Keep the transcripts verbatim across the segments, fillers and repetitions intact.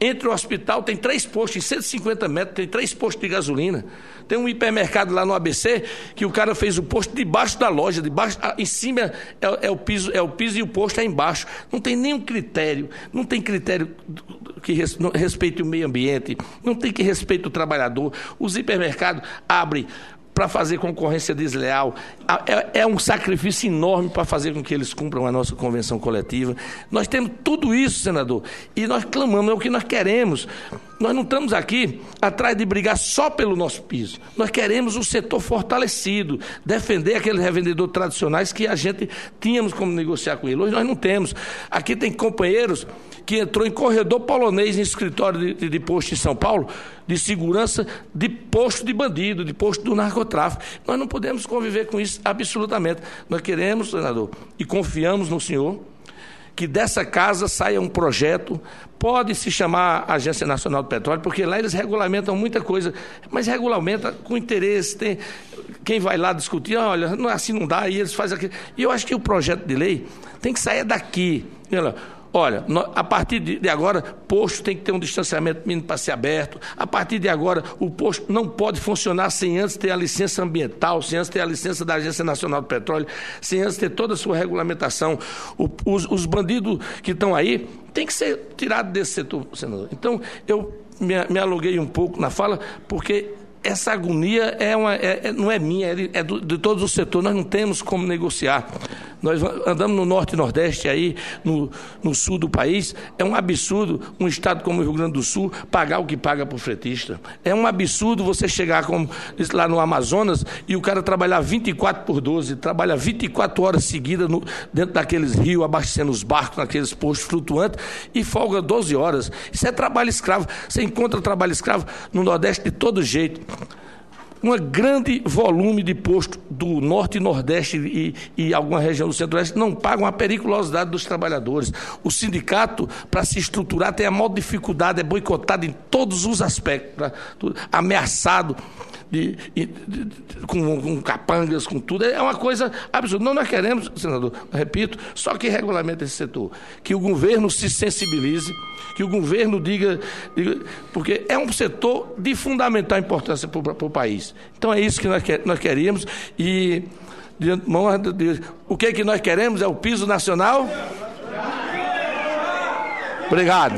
Entre o hospital tem três postos, em cento e cinquenta metros, tem três postos de gasolina. Tem um hipermercado lá no A B C, que o cara fez o posto debaixo da loja, debaixo, em cima é, é, o piso, é o piso e o posto é embaixo. Não tem nenhum critério, não tem critério que res, não, respeite o meio ambiente, não tem que respeite o trabalhador. Os hipermercados abrem para fazer concorrência desleal. É, é um sacrifício enorme para fazer com que eles cumpram a nossa convenção coletiva. Nós temos tudo isso, senador, e nós clamamos, é o que nós queremos. Nós não estamos aqui atrás de brigar só pelo nosso piso. Nós queremos um setor fortalecido, defender aqueles revendedores tradicionais que a gente tínhamos como negociar com eles. Hoje nós não temos. Aqui tem companheiros que entrou em corredor polonês em escritório de, de, de posto em São Paulo, de segurança, de posto de bandido, de posto do narcotráfico. Nós não podemos conviver com isso absolutamente. Nós queremos, senador, e confiamos no senhor, que dessa casa saia um projeto, pode se chamar Agência Nacional do Petróleo, porque lá eles regulamentam muita coisa, mas regulamenta com interesse, tem quem vai lá discutir, olha, assim não dá, e eles fazem aquilo. E eu acho que o projeto de lei tem que sair daqui. Olha, a partir de agora, posto tem que ter um distanciamento mínimo para ser aberto. A partir de agora, o posto não pode funcionar sem antes ter a licença ambiental, sem antes ter a licença da Agência Nacional do Petróleo, sem antes ter toda a sua regulamentação. O, os, os bandidos que estão aí têm que ser tirados desse setor, senador. Então, eu me, me aluguei um pouco na fala, porque essa agonia é uma, é, é, não é minha, é, de, é do, de todos os setores. Nós não temos como negociar. Nós andamos no norte e nordeste, aí, no, no sul do país. É um absurdo um estado como o Rio Grande do Sul pagar o que paga para o fretista. É um absurdo você chegar como, lá no Amazonas e o cara trabalhar vinte e quatro por doze, trabalha vinte e quatro horas seguidas no, dentro daqueles rios, abastecendo os barcos, naqueles postos flutuantes, e folga doze horas. Isso é trabalho escravo. Você encontra trabalho escravo no Nordeste de todo jeito. Um grande volume de postos do Norte e Nordeste e, e alguma região do Centro-Oeste não pagam a periculosidade dos trabalhadores. O sindicato, para se estruturar, tem a maior dificuldade, é boicotado em todos os aspectos, pra, tudo, ameaçado de, de, de, de, com, com capangas, com tudo. É uma coisa absurda. Não, nós queremos, senador, repito, só que regulamente esse setor. Que o governo se sensibilize, que o governo diga, diga, porque é um setor de fundamental importância para o país. Então é isso que nós, quer, nós queríamos e, de mão de Deus, o que, é que nós queremos é o piso nacional. Obrigado.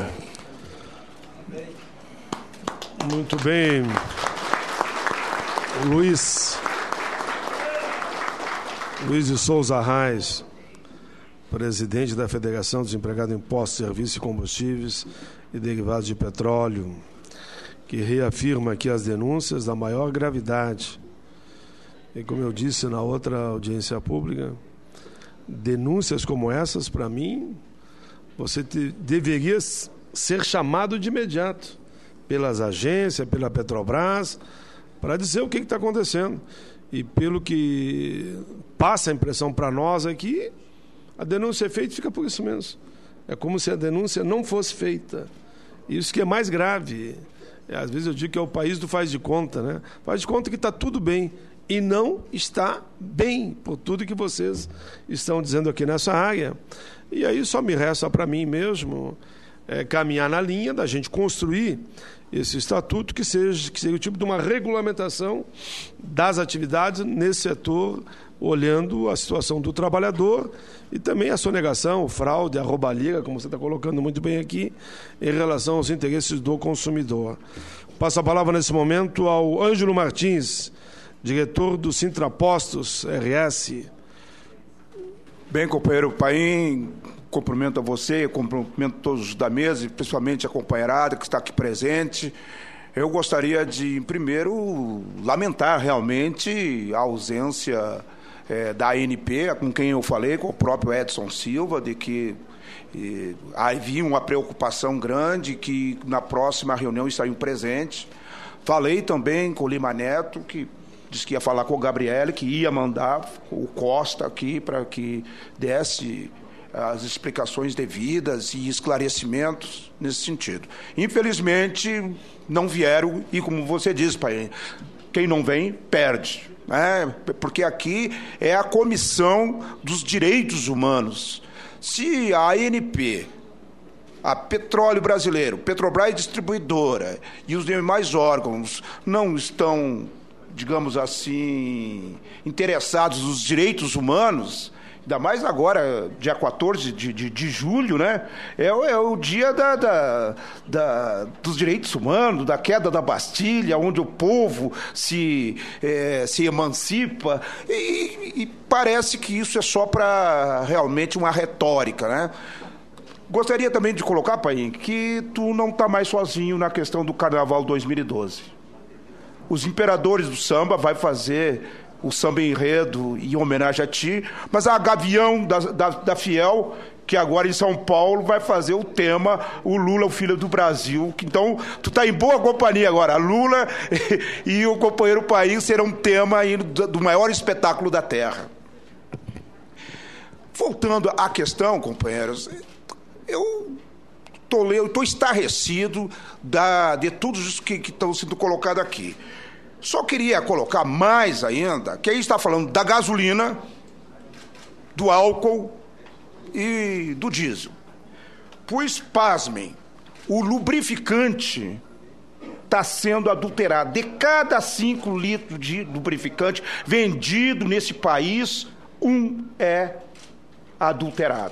Muito bem. Luiz, Luiz de Souza Reis, presidente da Federação dos Empregados em Impostos, Serviços e Combustíveis e Derivados de Petróleo, que reafirma aqui as denúncias da maior gravidade. E como eu disse na outra audiência pública, denúncias como essas, para mim, você te, deveria ser chamado de imediato pelas agências, pela Petrobras, para dizer o que está acontecendo. E pelo que passa a impressão para nós aqui, a denúncia é feita e fica por isso mesmo. É como se a denúncia não fosse feita. Isso que é mais grave. É, às vezes eu digo que é o país do faz de conta, né? Faz de conta que está tudo bem. E não está bem, por tudo que vocês estão dizendo aqui nessa área. E aí só me resta para mim mesmo é, caminhar na linha da gente construir esse estatuto que seja, que seja o tipo de uma regulamentação das atividades nesse setor, olhando a situação do trabalhador e também a sonegação, o fraude, a roubalheira, como você está colocando muito bem aqui, em relação aos interesses do consumidor. Passo a palavra nesse momento ao Ângelo Martins, diretor do Sintrapostos R S. Bem, companheiro Paim, cumprimento a você, cumprimento todos da mesa, e principalmente a companheirada que está aqui presente. Eu gostaria de, primeiro, lamentar realmente a ausência é, da A N P, com quem eu falei, com o próprio Edson Silva, de que e, havia uma preocupação grande, que na próxima reunião estariam presentes. Falei também com o Lima Neto, que disse que ia falar com o Gabriele, que ia mandar o Costa aqui para que desse as explicações devidas e esclarecimentos nesse sentido. Infelizmente, não vieram, e como você disse, pai, quem não vem, perde. Né? Porque aqui é a Comissão dos Direitos Humanos. Se a A N P, a Petróleo Brasileiro, Petrobras Distribuidora e os demais órgãos não estão, digamos assim, interessados nos direitos humanos, ainda mais agora, dia quatorze de, de, de julho, né? É, é o dia da, da, da, dos direitos humanos, da queda da Bastilha, onde o povo se, é, se emancipa, e, e parece que isso é só para realmente uma retórica, né? Gostaria também de colocar, Paim, que tu não está mais sozinho na questão do Carnaval dois mil e doze. Os Imperadores do Samba vai fazer o samba enredo em homenagem a ti, mas a Gavião da, da, da Fiel, que agora em São Paulo vai fazer o tema O Lula, o Filho do Brasil. Então, tu está em boa companhia agora. A Lula e, e o companheiro Paim serão tema aí do, do maior espetáculo da Terra. Voltando à questão, companheiros, eu tô, estou estarrecido da, de tudo isso que estão sendo colocado aqui. Só queria colocar mais ainda, que aí está falando da gasolina, do álcool e do diesel. Pois, pasmem, o lubrificante está sendo adulterado. De cada cinco litros de lubrificante vendido nesse país, um é adulterado.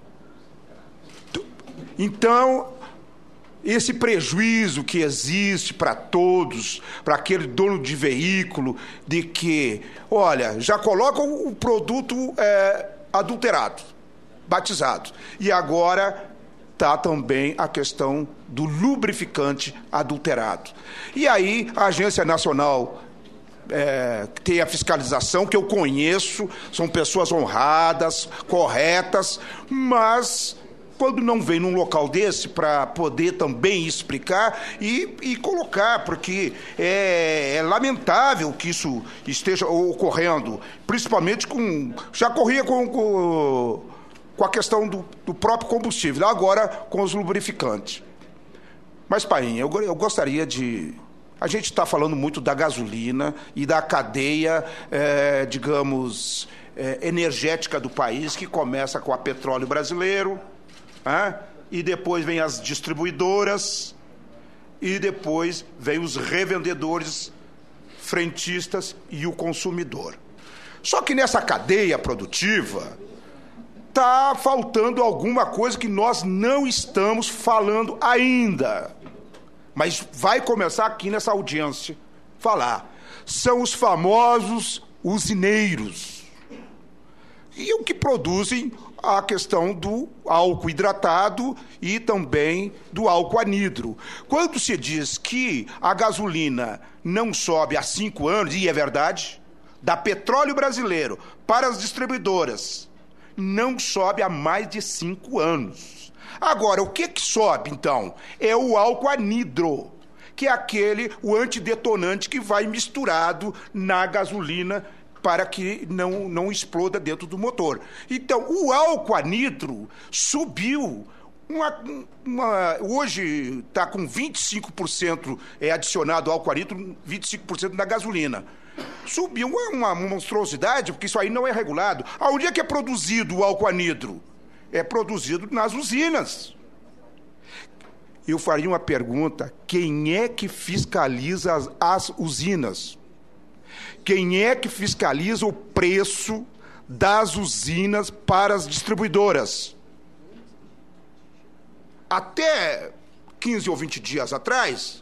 Então, esse prejuízo que existe para todos, para aquele dono de veículo, de que, olha, já coloca o produto é, adulterado, batizado, e agora está também a questão do lubrificante adulterado. E aí a Agência Nacional é, tem a fiscalização, que eu conheço, são pessoas honradas, corretas, mas quando não vem num local desse para poder também explicar e, e colocar, porque é, é lamentável que isso esteja ocorrendo, principalmente com... Já corria com, com, com a questão do, do próprio combustível, agora com os lubrificantes. Mas, Paim, eu, eu gostaria de... A gente está falando muito da gasolina e da cadeia, é, digamos, é, energética do país, que começa com a Petróleo Brasileiro, ah, e depois vem as distribuidoras, e depois vem os revendedores, frentistas e o consumidor. Só que nessa cadeia produtiva está faltando alguma coisa que nós não estamos falando ainda, mas vai começar aqui nessa audiência falar. São os famosos usineiros, e o que produzem a questão do álcool hidratado e também do álcool anidro. Quando se diz que a gasolina não sobe há cinco anos, e é verdade, da Petróleo Brasileiro para as distribuidoras, não sobe há mais de cinco anos. Agora, o que que sobe, então? É o álcool anidro, que é aquele, o antidetonante que vai misturado na gasolina para que não, não exploda dentro do motor. Então, o álcool anidro subiu. Uma, uma, hoje está com vinte e cinco por cento é adicionado álcool anidro, vinte e cinco por cento na gasolina. Subiu uma, uma monstruosidade, porque isso aí não é regulado. Aonde é que é produzido o álcool anidro? É produzido nas usinas. Eu faria uma pergunta: quem é que fiscaliza as, as usinas? Quem é que fiscaliza o preço das usinas para as distribuidoras? Até quinze ou vinte dias atrás,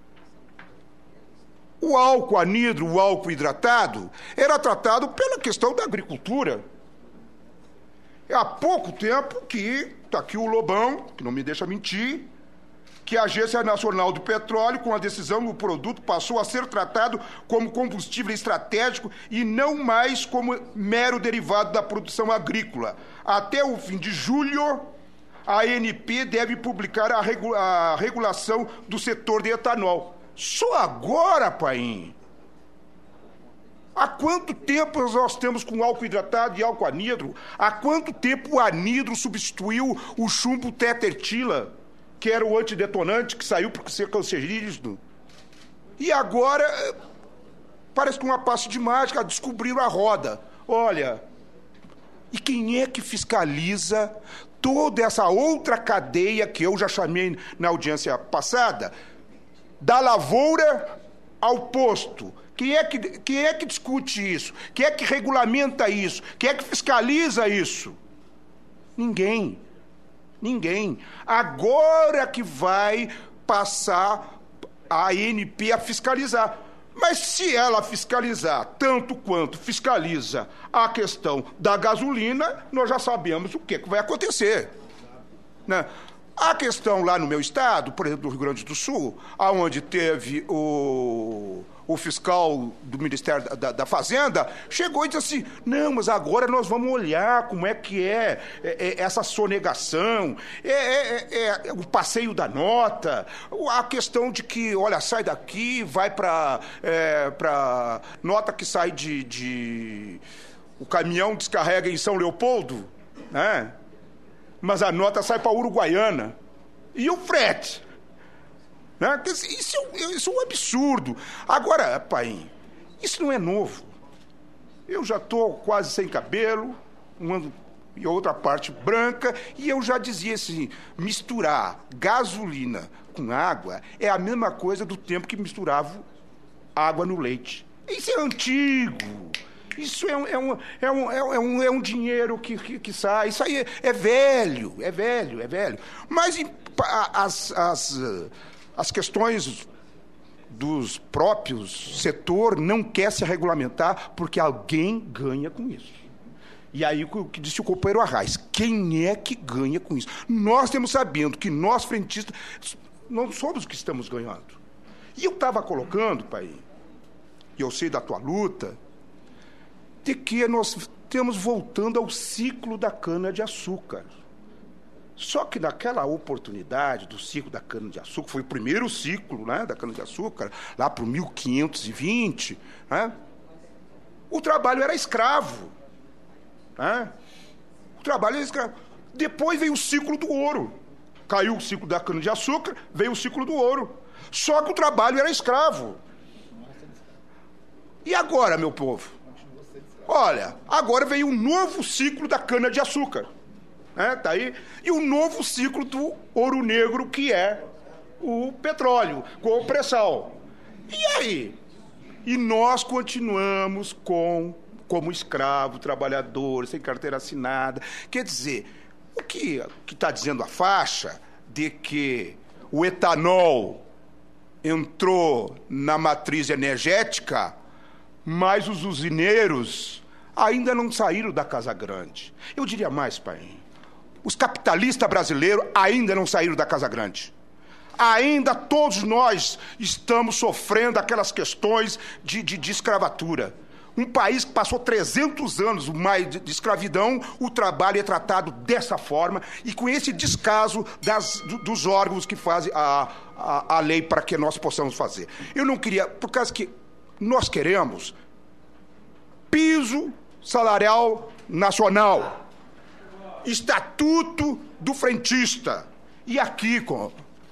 o álcool anidro, o álcool hidratado, era tratado pela questão da agricultura. É há pouco tempo que, está aqui o Lobão, que não me deixa mentir, que a Agência Nacional do Petróleo, com a decisão, o produto passou a ser tratado como combustível estratégico e não mais como mero derivado da produção agrícola. Até o fim de julho, a A N P deve publicar a, regu- a regulação do setor de etanol. Só agora, Paim? Há quanto tempo nós temos com álcool hidratado e álcool anidro? Há quanto tempo o anidro substituiu o chumbo tetraetila, que era o antidetonante, que saiu por ser cancerígeno? E agora, parece que uma passe de mágica, descobriram a roda. Olha, E quem é que fiscaliza toda essa outra cadeia que eu já chamei na audiência passada, da lavoura ao posto? Quem é que, quem é que discute isso? Quem é que regulamenta isso? Quem é que fiscaliza isso? Ninguém. Ninguém. Agora que vai passar a A N P a fiscalizar. Mas se ela fiscalizar tanto quanto fiscaliza a questão da gasolina, nós já sabemos o que, que vai acontecer. Né? A questão lá no meu estado, por exemplo, do Rio Grande do Sul, onde teve o, o fiscal do Ministério da, da Fazenda, chegou e disse assim, não, mas agora nós vamos olhar como é que é, é, é essa sonegação, é, é, é o passeio da nota, a questão de que, olha, sai daqui, vai para é, para nota que sai de, de... O caminhão descarrega em São Leopoldo, né? Mas a nota sai para Uruguaiana. E o frete? Né? Isso, isso é um absurdo. Agora, pai, isso não é novo. Eu já estou quase sem cabelo, uma e outra parte branca, e eu já dizia assim, misturar gasolina com água é a mesma coisa do tempo que misturava água no leite. Isso é antigo. Isso é um, é um, é um, é um, é um dinheiro que, que, que sai. Isso aí é, é velho, é velho, é velho. Mas as, as, as questões dos próprios setor não quer se regulamentar porque alguém ganha com isso. E aí o que disse o companheiro Arraes, quem é que ganha com isso? Nós temos sabendo que nós, frentistas, não somos os que estamos ganhando. E eu estava colocando, pai, e eu sei da tua luta, de que nós estamos voltando ao ciclo da cana-de-açúcar. Só que naquela oportunidade do ciclo da cana-de-açúcar, foi o primeiro ciclo, né, da cana-de-açúcar, lá para o mil quinhentos e vinte, né, o trabalho era escravo. Né? O trabalho era escravo. Depois veio o ciclo do ouro. Caiu o ciclo da cana-de-açúcar, veio o ciclo do ouro. Só que o trabalho era escravo. E agora, meu povo? Olha, agora veio um novo ciclo da cana-de-açúcar. Né? Tá aí. E um novo ciclo do ouro negro, que é o petróleo, com o pré-sal. E aí? E nós continuamos com, como escravo, trabalhador, sem carteira assinada. Quer dizer, o que está dizendo a faixa de que o etanol entrou na matriz energética, mas os usineiros ainda não saíram da Casa Grande. Eu diria mais, pai. Os capitalistas brasileiros ainda não saíram da Casa Grande. Ainda todos nós estamos sofrendo aquelas questões de, de, de escravatura. Um país que passou trezentos anos mais de, de escravidão, o trabalho é tratado dessa forma e com esse descaso das, do, dos órgãos que fazem a, a, a lei para que nós possamos fazer. Eu não queria, por causa que nós queremos piso salarial nacional, estatuto do frentista. E aqui, com...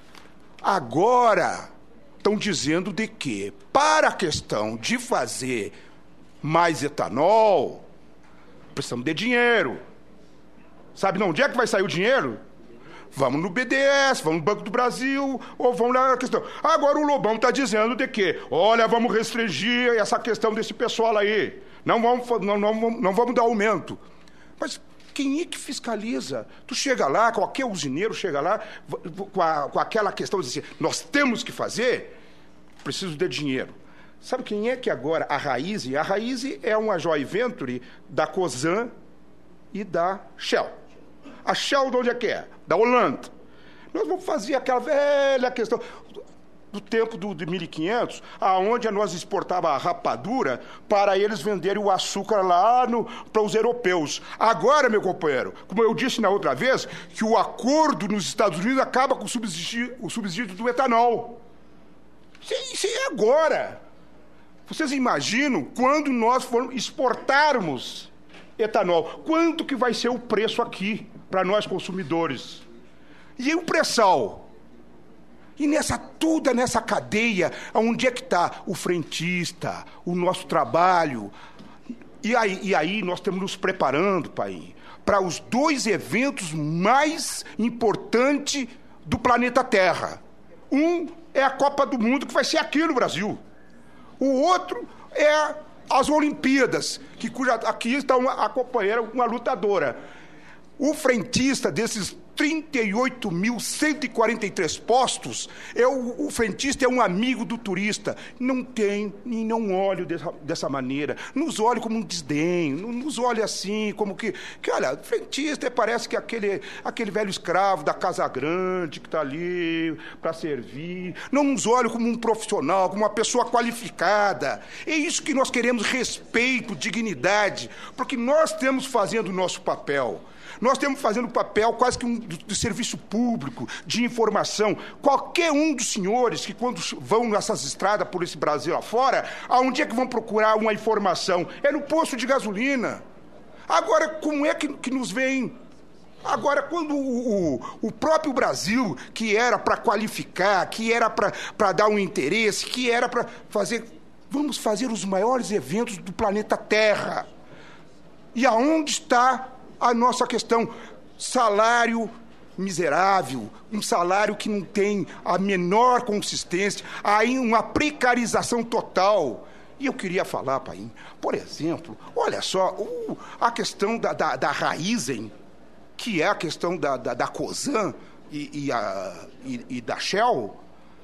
agora, estão dizendo de que, para a questão de fazer mais etanol, precisamos de dinheiro. Sabe de onde é que vai sair o dinheiro? Vamos no B D S, vamos no Banco do Brasil, ou vamos na questão. Agora o Lobão está dizendo de que, olha, vamos restringir essa questão desse pessoal aí. Não vamos, não, não, não vamos dar aumento. Mas quem é que fiscaliza? Tu chega lá, qualquer usineiro chega lá, com, a, com aquela questão de dizer, nós temos que fazer, preciso de dinheiro. Sabe quem é que agora, a Raíze? A Raíze é uma joint venture da Cosan e da Shell. A Shell de onde é que é? Da Holanda. Nós vamos fazer aquela velha questão do tempo do, de mil e quinhentos, aonde nós exportava a rapadura para eles venderem o açúcar lá para os europeus. Agora, meu companheiro, como eu disse na outra vez, que o acordo nos Estados Unidos acaba com o subsídio, o subsídio do etanol. Isso, isso é agora. Vocês imaginam quando nós formos exportarmos etanol, quanto que vai ser o preço aqui para nós consumidores? E o pré-sal? E nessa, toda nessa cadeia, onde é que está o frentista, o nosso trabalho? E aí, e aí nós estamos nos preparando, pai, para os dois eventos mais importantes do planeta Terra. Um é a Copa do Mundo, que vai ser aqui no Brasil. O outro é as Olimpíadas, que cuja, aqui está uma, a companheira, uma lutadora. O frentista desses trinta e oito mil cento e quarenta e três postos, é o, o frentista é um amigo do turista. Não tem, e não olhe dessa, dessa maneira. Nos olhe como um desdém, não nos olhe assim, como que... que olha, frentista parece que aquele, aquele velho escravo da Casa Grande que está ali para servir. Não nos olhe como um profissional, como uma pessoa qualificada. É isso que nós queremos, respeito, dignidade, porque nós estamos fazendo o nosso papel. Nós estamos fazendo o papel quase que um de serviço público, de informação. Qualquer um dos senhores que, quando vão nessas estradas por esse Brasil afora, aonde é que vão procurar uma informação? É no posto de gasolina. Agora, como é que, que nos vem? Agora, quando o, o, o próprio Brasil, que era para qualificar, que era para dar um interesse, que era para fazer... Vamos fazer os maiores eventos do planeta Terra. E aonde está a nossa questão? Salário miserável, um salário que não tem a menor consistência, aí uma precarização total. E eu queria falar, pai, por exemplo, olha só, uh, a questão da, da, da Raizen, que é a questão da, da, da Cosan e, e, a, e, e da Shell,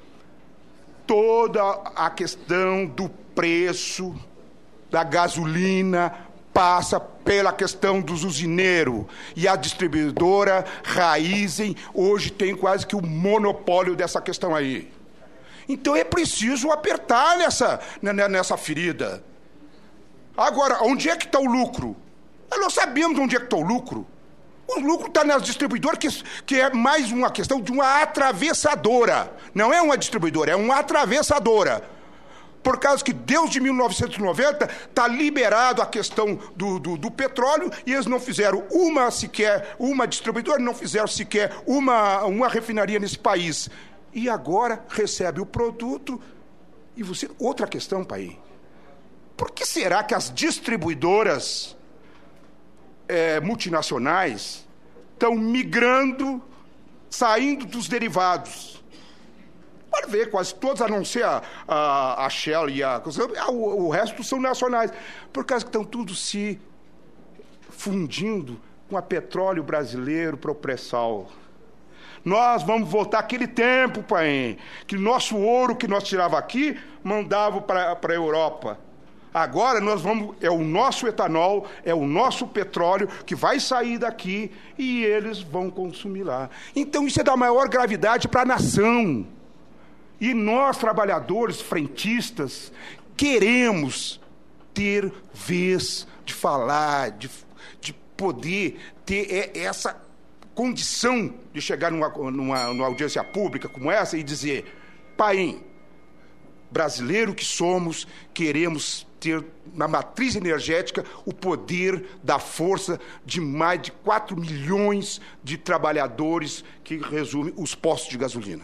toda a questão do preço da gasolina passa pela questão dos usineiros. E a distribuidora Raizen hoje tem quase que o monopólio dessa questão aí. Então é preciso apertar nessa, nessa ferida. Agora, onde é que está o lucro? Nós sabemos onde é que está o lucro. O lucro está nas distribuidoras, que, que é mais uma questão de uma atravessadora. Não é uma distribuidora, é uma atravessadora. Por causa que desde mil novecentos e noventa está liberado a questão do, do, do petróleo, e eles não fizeram uma sequer, uma distribuidora, não fizeram sequer uma, uma refinaria nesse país. E agora recebe o produto. E você... Outra questão, pai. Por que será que as distribuidoras é, multinacionais estão migrando, saindo dos derivados? Pode ver, quase todos, a não ser a, a, a Shell e a... O, o resto são nacionais. Por causa que estão tudo se fundindo com a petróleo brasileiro para o pré-sal. Nós vamos voltar àquele tempo, pai, que nosso ouro que nós tirava aqui, mandava para a Europa. Agora nós vamos... É o nosso etanol, é o nosso petróleo que vai sair daqui e eles vão consumir lá. Então isso é da maior gravidade para a nação. E nós, trabalhadores, frentistas, queremos ter vez de falar, de, de poder ter essa condição de chegar numa, numa, numa audiência pública como essa e dizer: pai, brasileiro que somos, queremos ter na matriz energética o poder da força de mais de quatro milhões de trabalhadores que resumem os postos de gasolina.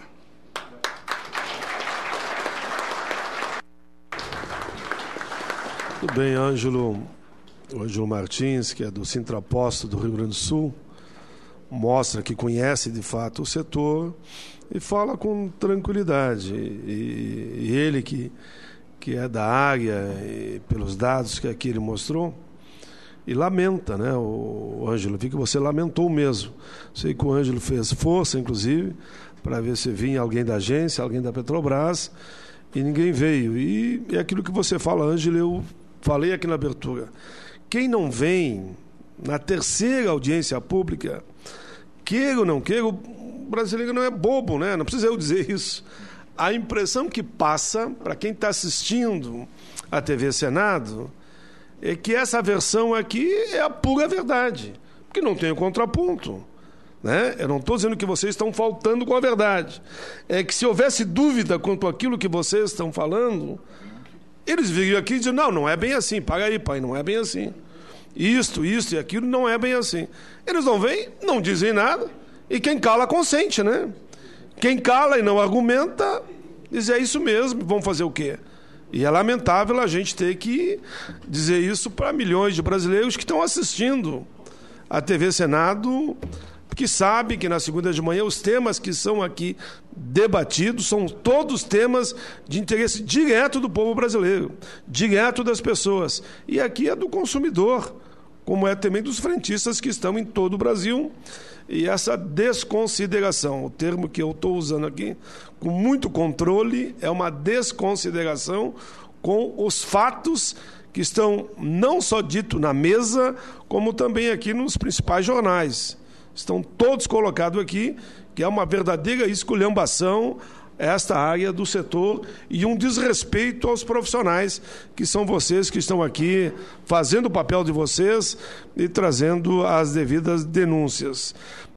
Tudo bem, Ângelo, o Ângelo Martins, que é do Sintraposto do Rio Grande do Sul, mostra que conhece de fato o setor e fala com tranquilidade. E, e ele que, que é da área, e pelos dados que aqui ele mostrou, e lamenta, né, o, o Ângelo, vi que você lamentou mesmo. Sei que o Ângelo fez força, inclusive, para ver se vinha alguém da agência, alguém da Petrobras, e ninguém veio. E é aquilo que você fala, Ângelo, eu falei aqui na abertura. Quem não vem na terceira audiência pública, queira ou não queira, o brasileiro não é bobo, né? Não precisa eu dizer isso. A impressão que passa para quem está assistindo a T V Senado é que essa versão aqui é a pura verdade, porque não tem o contraponto. Né? Eu não estou dizendo que vocês estão faltando com a verdade. É que se houvesse dúvida quanto àquilo que vocês estão falando, eles viriam aqui e diziam: não, não é bem assim, paga aí, pai, não é bem assim. Isto, isto e aquilo não é bem assim. Eles não vêm, não dizem nada, e quem cala consente, né? Quem cala e não argumenta, diz: é isso mesmo, vamos fazer o quê? E é lamentável a gente ter que dizer isso para milhões de brasileiros que estão assistindo a T V Senado, que sabem que na segunda de manhã os temas que são aqui debatidos são todos temas de interesse direto do povo brasileiro, direto das pessoas. E aqui é do consumidor, como é também dos frentistas que estão em todo o Brasil. E essa desconsideração, o termo que eu estou usando aqui, com muito controle, é uma desconsideração com os fatos que estão não só dito na mesa, como também aqui nos principais jornais. Estão todos colocados aqui, que é uma verdadeira esculhambação esta área do setor e um desrespeito aos profissionais, que são vocês que estão aqui fazendo o papel de vocês e trazendo as devidas denúncias.